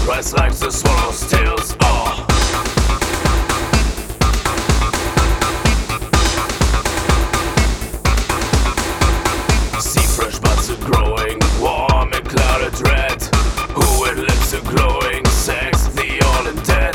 Rise like the swallow's tails. See fresh buds are growing, warm and clouded red. Who with lips are glowing, sex the all in dead.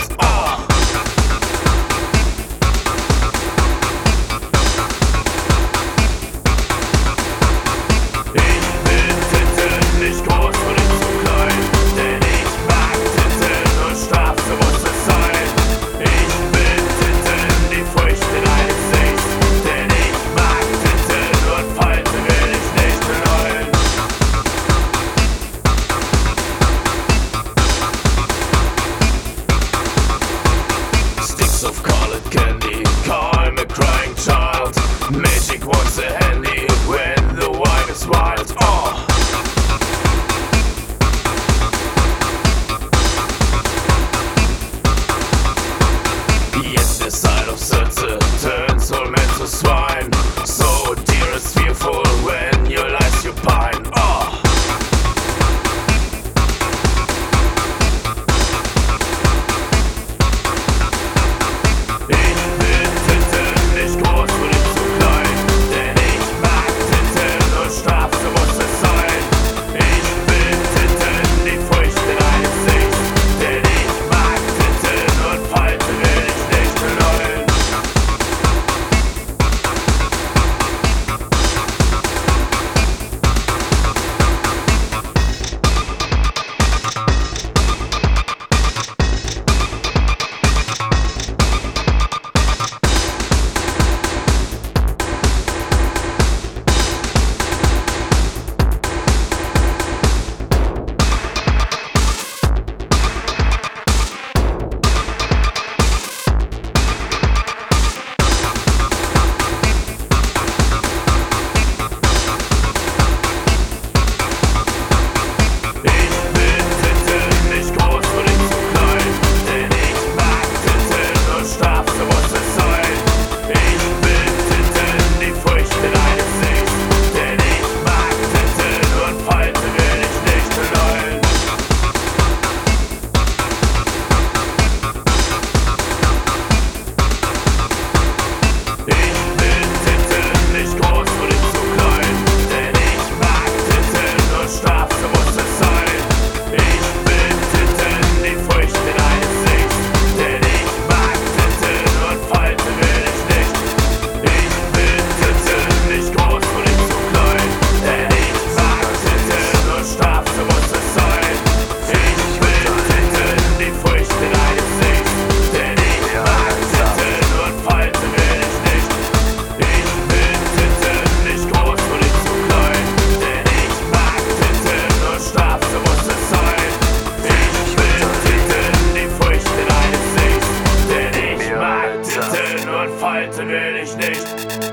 Ich bin Titten, nicht groß und nicht zu klein, denn ich mag Titten und straff, so muss es sein. Ich bin Titten, die Früchte deines Seins, denn ich mag Titten und Falte will ich nicht bereuen. Sticks of colored candy, call me crying child. Magic wants a handy when the wine is wild. Yes, the side of Sitze turns all men to swine. So dear is fearful when your lies you pine. Ich bin Titten, nicht groß und nicht zu klein, denn ich mag Titten und straff, so muss es sein. Ich bin Titten, die Früchte deines Seins, denn ich mag Titten und Falte will ich nicht bereuen. Ich bin Titten, nicht groß und nicht zu klein, denn ich mag Titten und straff, so muss es sein. Ich bin Titten, die Früchte deines Seins, denn ich mag Titten und Falte will ich nicht bereuen. Ich bin Titten, nicht groß und nicht zu klein, denn ich mag Titten und straff, so muss es sein. Ich bin Titten, die Früchte deines Seins, denn ich mag Titten und Falte will ich nicht. Ich bin Titten, nicht groß und nicht zu klein, denn ich mag Titten und straff, so muss es sein. Ich bin Titten, die Früchte deines Seins, denn ich mag Titten und Falte will ich nicht. Ich bin Titten, nicht groß und nicht zu klein, denn ich mag Titten und straff, so muss es sein. Ich bin Titten, die Früchte deines Seins, denn ich mag Titten und Falte will ich nicht.